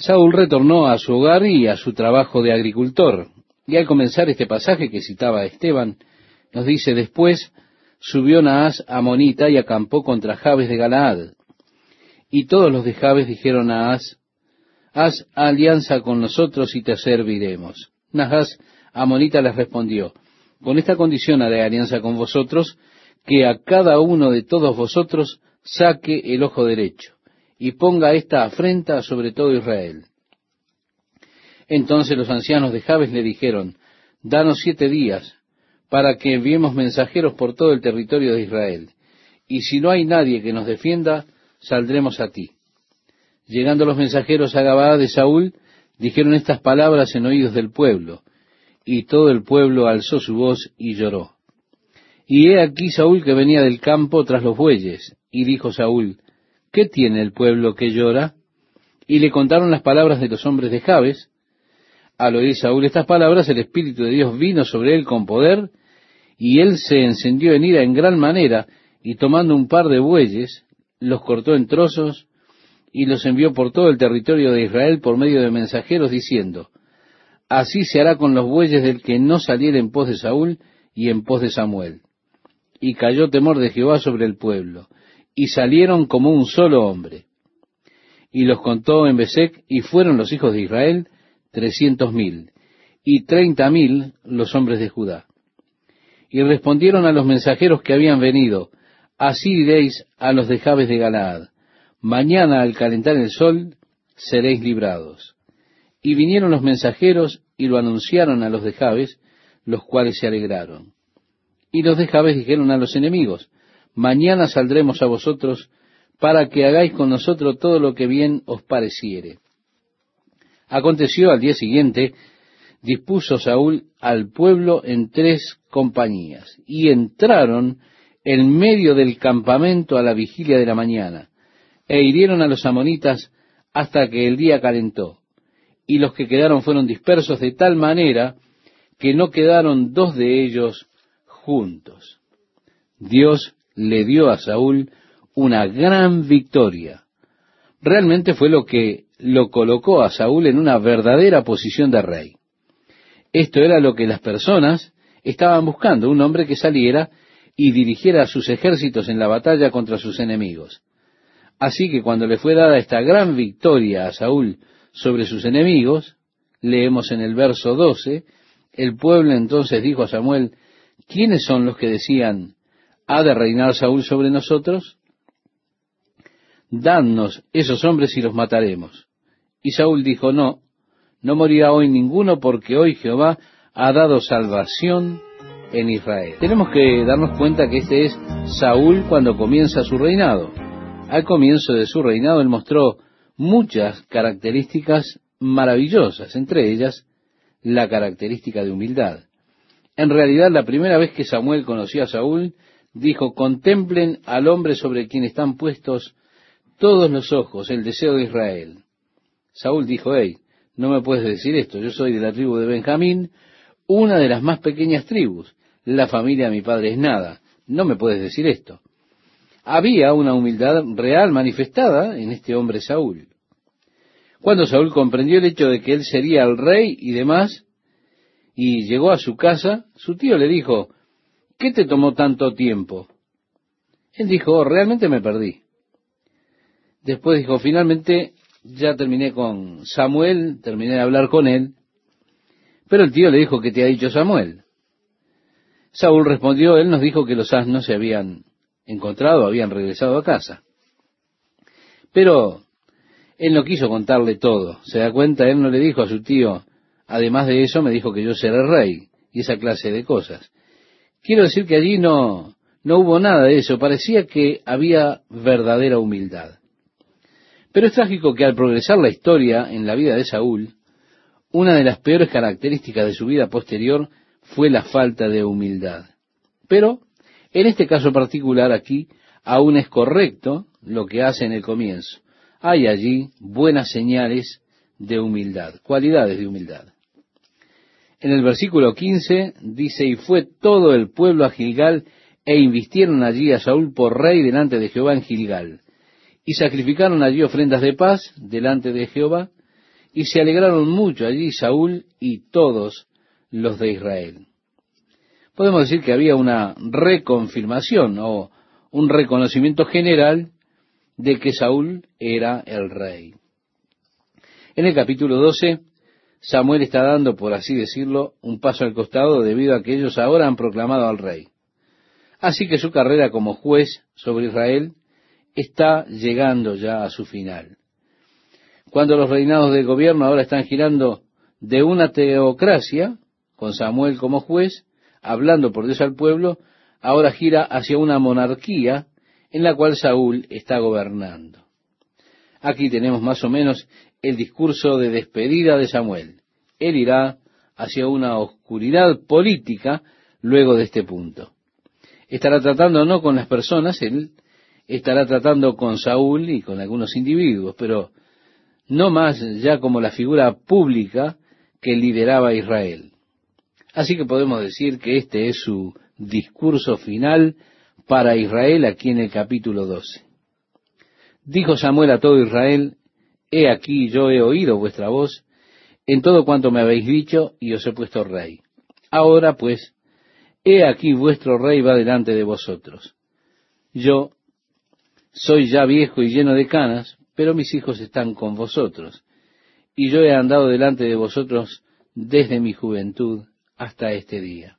Saúl retornó a su hogar y a su trabajo de agricultor. Y al comenzar este pasaje que citaba Esteban, nos dice: después subió Naas amonita y acampó contra Jabes de Galaad. Y todos los de Jabes dijeron a Naas: haz alianza con nosotros y te serviremos. Naas amonita les respondió: con esta condición haré alianza con vosotros, que a cada uno de todos vosotros saque el ojo derecho, y ponga esta afrenta sobre todo Israel. Entonces los ancianos de Jabes le dijeron: danos 7 días, para que enviemos mensajeros por todo el territorio de Israel, y si no hay nadie que nos defienda, saldremos a ti. Llegando los mensajeros a Gabaa de Saúl, dijeron estas palabras en oídos del pueblo, y todo el pueblo alzó su voz y lloró. Y he aquí Saúl que venía del campo tras los bueyes, y dijo Saúl: ¿qué tiene el pueblo que llora? Y le contaron las palabras de los hombres de Jabes. Al oír Saúl estas palabras, el Espíritu de Dios vino sobre él con poder, y él se encendió en ira en gran manera, y tomando un par de bueyes, los cortó en trozos, y los envió por todo el territorio de Israel por medio de mensajeros, diciendo: así se hará con los bueyes del que no saliere en pos de Saúl y en pos de Samuel. Y cayó temor de Jehová sobre el pueblo, y salieron como un solo hombre. Y los contó en Besec, y fueron los hijos de Israel 300,000, y 30,000 los hombres de Judá. Y respondieron a los mensajeros que habían venido: así diréis a los de Jabes de Galaad: mañana al calentar el sol seréis librados. Y vinieron los mensajeros y lo anunciaron a los de Jabes, los cuales se alegraron. Y los de Jabes dijeron a los enemigos: mañana saldremos a vosotros, para que hagáis con nosotros todo lo que bien os pareciere. Aconteció al día siguiente, dispuso Saúl al pueblo en 3 compañías, y entraron en medio del campamento a la vigilia de la mañana, e hirieron a los amonitas hasta que el día calentó. Y los que quedaron fueron dispersos de tal manera que no quedaron 2 de ellos juntos. Dios le dio a Saúl una gran victoria. Realmente fue lo que lo colocó a Saúl en una verdadera posición de rey. Esto era lo que las personas estaban buscando: un hombre que saliera y dirigiera a sus ejércitos en la batalla contra sus enemigos. Así que cuando le fue dada esta gran victoria a Saúl sobre sus enemigos, leemos en el verso 12, el pueblo entonces dijo a Samuel: ¿quiénes son los que decían: ¿ha de reinar Saúl sobre nosotros? Dadnos esos hombres y los mataremos. Y Saúl dijo: no morirá hoy ninguno, porque hoy Jehová ha dado salvación en Israel. Tenemos que darnos cuenta que este es Saúl cuando comienza su reinado. Al comienzo de su reinado él mostró muchas características maravillosas, entre ellas la característica de humildad. En realidad, la primera vez que Samuel conoció a Saúl, dijo: contemplen al hombre sobre quien están puestos todos los ojos, el deseo de Israel. Saúl dijo: hey, no me puedes decir esto, yo soy de la tribu de Benjamín, una de las más pequeñas tribus, la familia de mi padre es nada, no me puedes decir esto. Había una humildad real manifestada en este hombre Saúl. Cuando Saúl comprendió el hecho de que él sería el rey y demás, y llegó a su casa, su tío le dijo: ¿qué te tomó tanto tiempo? Él dijo: realmente me perdí. Después dijo: finalmente ya terminé con Samuel, terminé de hablar con él. Pero el tío le dijo: ¿qué te ha dicho Samuel? Saúl respondió: él nos dijo que los asnos se habían encontrado, habían regresado a casa. Pero él no quiso contarle todo. ¿Se da cuenta? Él no le dijo a su tío: además de eso me dijo que yo seré rey, y esa clase de cosas. Quiero decir que allí no hubo nada de eso. Parecía que había verdadera humildad. Pero es trágico que al progresar la historia en la vida de Saúl, una de las peores características de su vida posterior fue la falta de humildad. Pero en este caso particular aquí, aún es correcto lo que hace en el comienzo. Hay allí buenas señales de humildad, cualidades de humildad. En el versículo 15 dice: y fue todo el pueblo a Gilgal, e invistieron allí a Saúl por rey delante de Jehová en Gilgal. Y sacrificaron allí ofrendas de paz delante de Jehová, y se alegraron mucho allí Saúl y todos los de Israel. Podemos decir que había una reconfirmación o un reconocimiento general de que Saúl era el rey. En el capítulo 12, Samuel está dando, por así decirlo, un paso al costado debido a que ellos ahora han proclamado al rey. Así que su carrera como juez sobre Israel está llegando ya a su final. Cuando los reinados de gobierno ahora están girando de una teocracia, con Samuel como juez, hablando por Dios al pueblo, ahora gira hacia una monarquía en la cual Saúl está gobernando. Aquí tenemos más o menos el discurso de despedida de Samuel. Él irá hacia una oscuridad política luego de este punto. Estará tratando no con las personas, él estará tratando con Saúl y con algunos individuos, pero no más ya como la figura pública que lideraba a Israel. Así que podemos decir que este es su discurso final para Israel aquí en el capítulo 12. Dijo Samuel a todo Israel: He aquí, yo he oído vuestra voz en todo cuanto me habéis dicho, y os he puesto rey. Ahora pues, he aquí vuestro rey va delante de vosotros. Yo soy ya viejo y lleno de canas, pero mis hijos están con vosotros, y yo he andado delante de vosotros desde mi juventud hasta este día.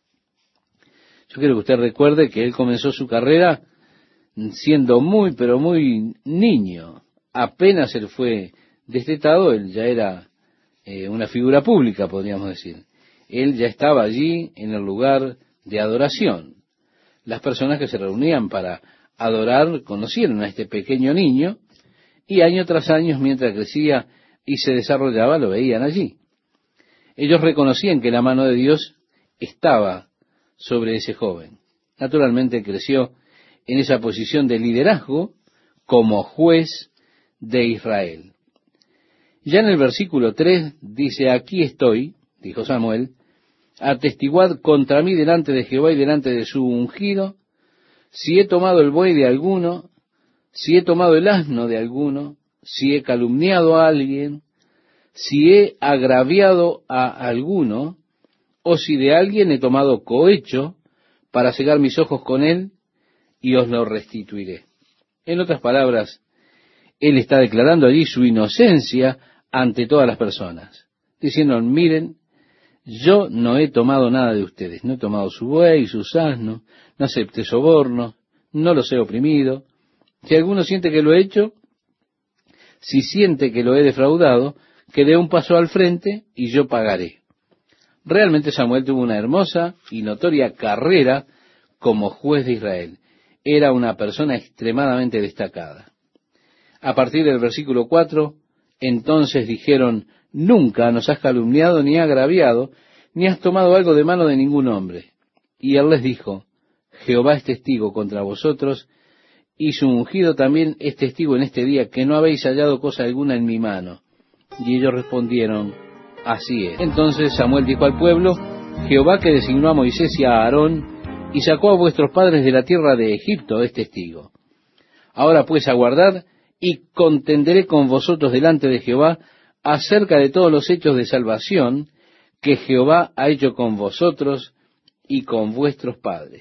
Yo quiero que usted recuerde que él comenzó su carrera siendo muy, pero muy niño. Apenas él fue destetado, él ya era una figura pública, podríamos decir. Él ya estaba allí en el lugar de adoración. Las personas que se reunían para adorar conocieron a este pequeño niño, y año tras año, mientras crecía y se desarrollaba, lo veían allí. Ellos reconocían que la mano de Dios estaba sobre ese joven. Naturalmente creció en esa posición de liderazgo como juez de Israel. Ya en el versículo 3 dice: Aquí estoy, dijo Samuel, atestiguad contra mí delante de Jehová y delante de su ungido, si he tomado el buey de alguno, si he tomado el asno de alguno, si he calumniado a alguien, si he agraviado a alguno, o si de alguien he tomado cohecho para cegar mis ojos con él, y os lo restituiré. En otras palabras, él está declarando allí su inocencia ante todas las personas, diciendo: miren, yo no he tomado nada de ustedes, no he tomado su buey, sus asnos, no acepté sobornos, no los he oprimido. Si alguno siente que lo he hecho, si siente que lo he defraudado, que dé un paso al frente y yo pagaré. Realmente Samuel tuvo una hermosa y notoria carrera como juez de Israel. Era una persona extremadamente destacada. A partir del versículo 4, entonces dijeron: Nunca nos has calumniado ni agraviado, ni has tomado algo de mano de ningún hombre. Y él les dijo: Jehová es testigo contra vosotros, y su ungido también es testigo en este día, que no habéis hallado cosa alguna en mi mano. Y ellos respondieron: Así es. Entonces Samuel dijo al pueblo: Jehová, que designó a Moisés y a Aarón, y sacó a vuestros padres de la tierra de Egipto, es testigo. Ahora pues aguardad, y contenderé con vosotros delante de Jehová acerca de todos los hechos de salvación que Jehová ha hecho con vosotros y con vuestros padres.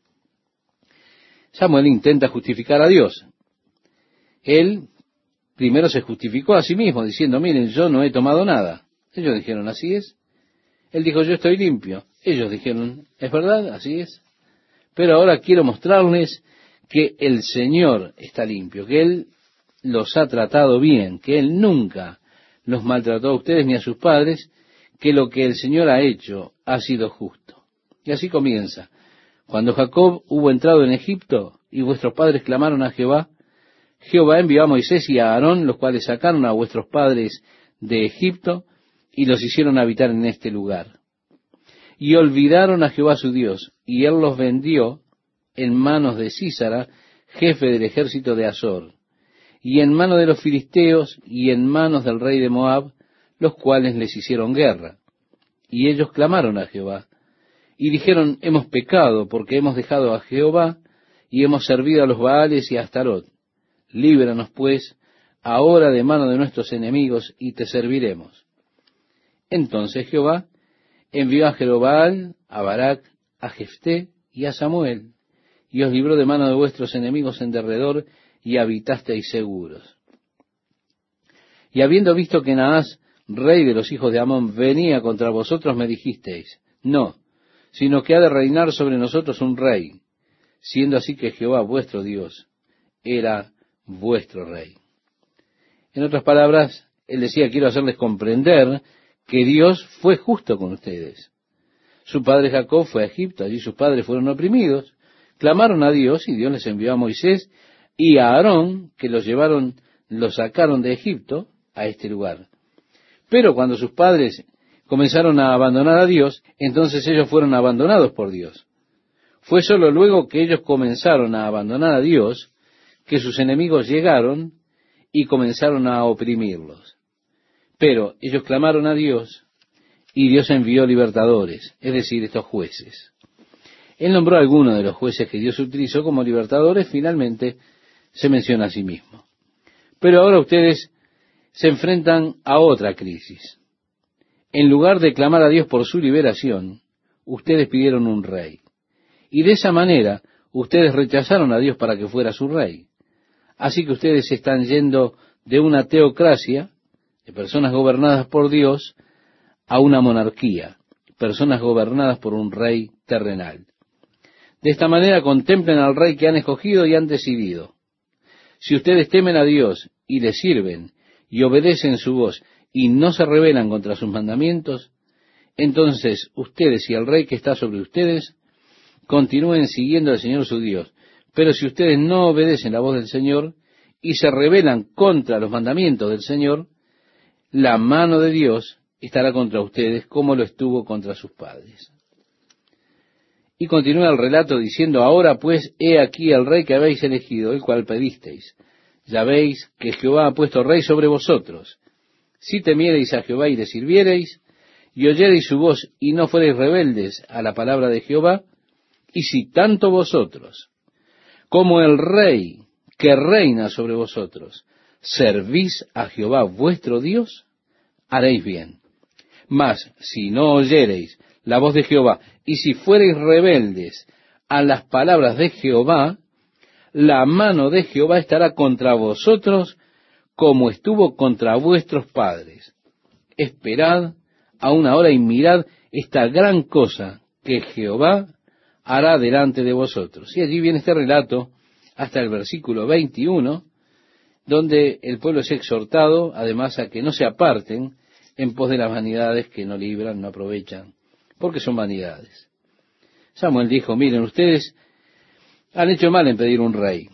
Samuel intenta justificar a Dios. Él primero se justificó a sí mismo, diciendo: miren, yo no he tomado nada. Ellos dijeron: así es. Él dijo: yo estoy limpio. Ellos dijeron: es verdad, así es. Pero ahora quiero mostrarles que el Señor está limpio, que Él los ha tratado bien, que Él nunca los maltrató a ustedes ni a sus padres, que lo que el Señor ha hecho ha sido justo. Y así comienza. Cuando Jacob hubo entrado en Egipto y vuestros padres clamaron a Jehová, Jehová envió a Moisés y a Aarón, los cuales sacaron a vuestros padres de Egipto y los hicieron habitar en este lugar. Y olvidaron a Jehová su Dios, y él los vendió en manos de Sísara, jefe del ejército de Azor, y en manos de los filisteos, y en manos del rey de Moab, los cuales les hicieron guerra. Y ellos clamaron a Jehová, y dijeron: hemos pecado, porque hemos dejado a Jehová, y hemos servido a los Baales y a Astarot. Líbranos, pues, ahora de mano de nuestros enemigos y te serviremos. Entonces Jehová envió a Jerobbaal, a Barak, a Jefté y a Samuel, y os libró de mano de vuestros enemigos en derredor, y habitasteis seguros. Y habiendo visto que Naas, rey de los hijos de Amón, venía contra vosotros, me dijisteis, no, sino que ha de reinar sobre nosotros un rey, siendo así que Jehová vuestro Dios era vuestro rey. En otras palabras, él decía, quiero hacerles comprender que Dios fue justo con ustedes. Su padre Jacob fue a Egipto, allí sus padres fueron oprimidos, clamaron a Dios y Dios les envió a Moisés y a Aarón, que los sacaron de Egipto a este lugar. Pero cuando sus padres comenzaron a abandonar a Dios, entonces ellos fueron abandonados por Dios. Fue sólo luego que ellos comenzaron a abandonar a Dios que sus enemigos llegaron y comenzaron a oprimirlos. Pero ellos clamaron a Dios y Dios envió libertadores, es decir, estos jueces. Él nombró a algunos de los jueces que Dios utilizó como libertadores, finalmente se menciona a sí mismo. Pero ahora ustedes se enfrentan a otra crisis. En lugar de clamar a Dios por su liberación, ustedes pidieron un rey. Y de esa manera, ustedes rechazaron a Dios para que fuera su rey. Así que ustedes se están yendo de una teocracia, de personas gobernadas por Dios, a una monarquía, personas gobernadas por un rey terrenal. De esta manera contemplen al rey que han escogido y han decidido. Si ustedes temen a Dios y le sirven y obedecen su voz y no se rebelan contra sus mandamientos, entonces ustedes y el rey que está sobre ustedes continúen siguiendo al Señor su Dios. Pero si ustedes no obedecen la voz del Señor y se rebelan contra los mandamientos del Señor, la mano de Dios estará contra ustedes como lo estuvo contra sus padres. Y continúa el relato diciendo, ahora pues, he aquí el rey que habéis elegido, el cual pedisteis. Ya veis que Jehová ha puesto rey sobre vosotros. Si temiereis a Jehová y le sirviereis, y oyereis su voz y no fuereis rebeldes a la palabra de Jehová, y si tanto vosotros como el rey que reina sobre vosotros servís a Jehová vuestro Dios, haréis bien. Mas si no oyereis la voz de Jehová, y si fuereis rebeldes a las palabras de Jehová, la mano de Jehová estará contra vosotros como estuvo contra vuestros padres. Esperad aún ahora y mirad esta gran cosa que Jehová hará delante de vosotros. Y allí viene este relato hasta el versículo 21, donde el pueblo es exhortado, además, a que no se aparten en pos de las vanidades que no libran, no aprovechan, porque son vanidades. Samuel dijo, miren, ustedes han hecho mal en pedir un rey.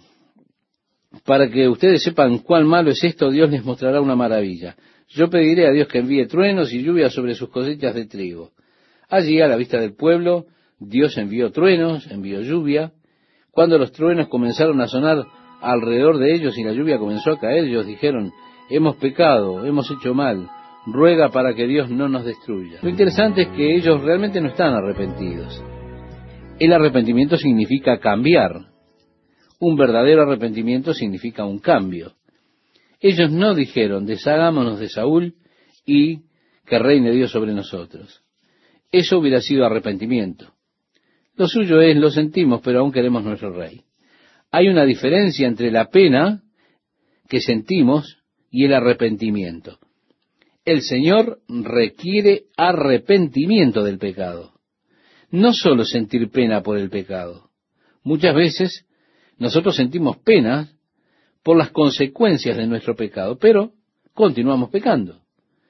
Para que ustedes sepan cuán malo es esto, Dios les mostrará una maravilla. Yo pediré a Dios que envíe truenos y lluvia sobre sus cosechas de trigo. Allí, a la vista del pueblo, Dios envió truenos, envió lluvia. Cuando los truenos comenzaron a sonar alrededor de ellos y la lluvia comenzó a caer, ellos dijeron, hemos pecado, hemos hecho mal, ruega para que Dios no nos destruya. Lo interesante es que ellos realmente no están arrepentidos. El arrepentimiento significa cambiar. Un verdadero arrepentimiento significa un cambio. Ellos no dijeron, deshagámonos de Saúl y que reine Dios sobre nosotros. Eso hubiera sido arrepentimiento. Lo suyo es, lo sentimos, pero aún queremos nuestro rey. Hay una diferencia entre la pena que sentimos y el arrepentimiento. El Señor requiere arrepentimiento del pecado. No solo sentir pena por el pecado. Muchas veces nosotros sentimos pena por las consecuencias de nuestro pecado, pero continuamos pecando.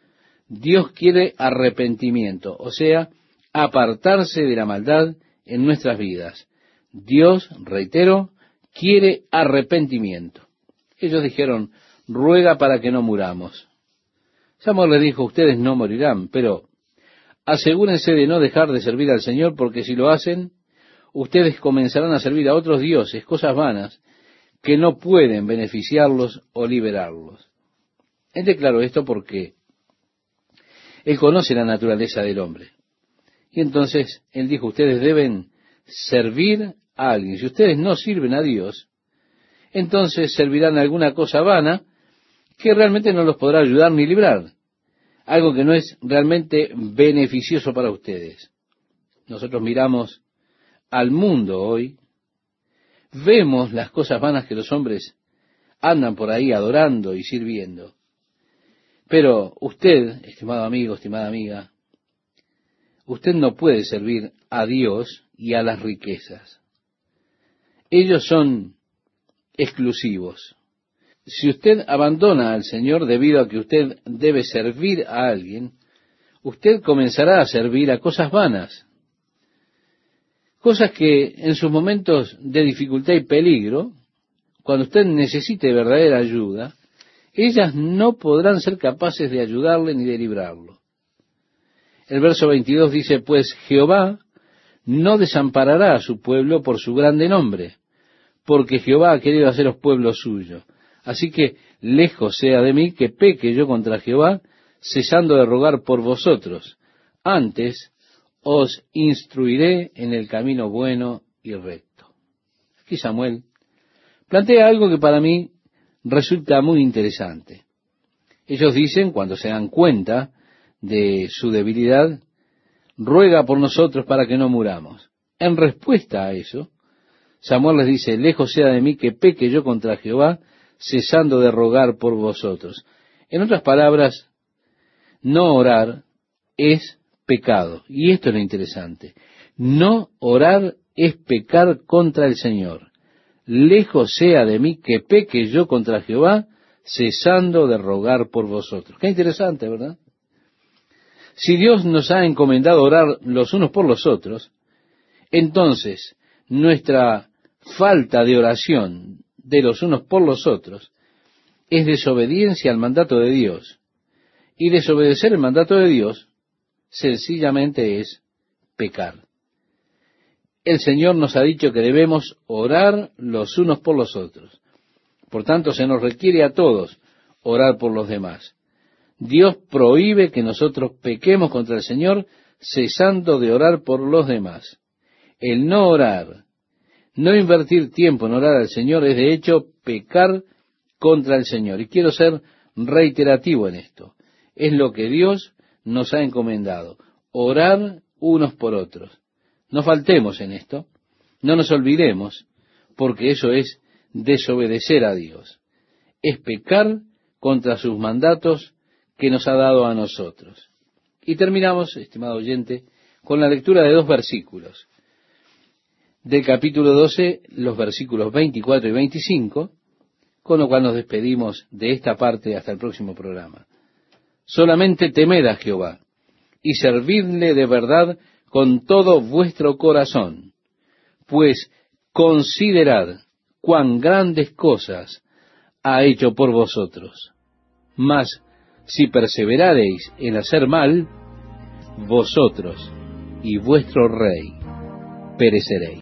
Dios quiere arrepentimiento, o sea, apartarse de la maldad en nuestras vidas. Dios, reitero, quiere arrepentimiento. Ellos dijeron, ruega para que no muramos. Samuel les dijo, ustedes no morirán, pero asegúrense de no dejar de servir al Señor, porque si lo hacen, ustedes comenzarán a servir a otros dioses, cosas vanas, que no pueden beneficiarlos o liberarlos. Él declaró esto porque él conoce la naturaleza del hombre. Y entonces él dijo, ustedes deben servir a alguien. Si ustedes no sirven a Dios, entonces servirán a alguna cosa vana que realmente no los podrá ayudar ni librar, algo que no es realmente beneficioso para ustedes. Nosotros miramos al mundo hoy, vemos las cosas vanas que los hombres andan por ahí adorando y sirviendo. Pero usted, estimado amigo, estimada amiga, usted no puede servir a Dios y a las riquezas. Ellos son exclusivos. Si usted abandona al Señor debido a que usted debe servir a alguien, usted comenzará a servir a cosas vanas. Cosas que en sus momentos de dificultad y peligro, cuando usted necesite verdadera ayuda, ellas no podrán ser capaces de ayudarle ni de librarlo. El verso 22 dice, pues Jehová no desamparará a su pueblo por su grande nombre, porque Jehová ha querido haceros pueblo suyo. Así que lejos sea de mí que peque yo contra Jehová, cesando de rogar por vosotros. Antes os instruiré en el camino bueno y recto. Aquí Samuel plantea algo que para mí resulta muy interesante. Ellos dicen, cuando se dan cuenta de su debilidad, ruega por nosotros para que no muramos. En respuesta a eso, Samuel les dice, lejos sea de mí que peque yo contra Jehová, cesando de rogar por vosotros. En otras palabras, no orar es pecado. Y esto es lo interesante. No orar es pecar contra el Señor. Lejos sea de mí que peque yo contra Jehová, cesando de rogar por vosotros. Qué interesante, ¿verdad? Si Dios nos ha encomendado orar los unos por los otros, entonces nuestra falta de oración de los unos por los otros es desobediencia al mandato de Dios. Y desobedecer el mandato de Dios sencillamente es pecar. El Señor nos ha dicho que debemos orar los unos por los otros. Por tanto, se nos requiere a todos orar por los demás. Dios prohíbe que nosotros pequemos contra el Señor cesando de orar por los demás. El no orar, no invertir tiempo en orar al Señor es de hecho pecar contra el Señor. Y quiero ser reiterativo en esto. Es lo que Dios nos ha encomendado. Orar unos por otros. No faltemos en esto. No nos olvidemos, porque eso es desobedecer a Dios. Es pecar contra sus mandatos que nos ha dado a nosotros. Y terminamos, estimado oyente, con la lectura de 2 versículos. Del capítulo 12, los versículos 24 y 25, con lo cual nos despedimos de esta parte hasta el próximo programa. Solamente temed a Jehová, y servidle de verdad con todo vuestro corazón, pues considerad cuán grandes cosas ha hecho por vosotros. Mas, si perseverareis en hacer mal, vosotros y vuestro rey pereceréis.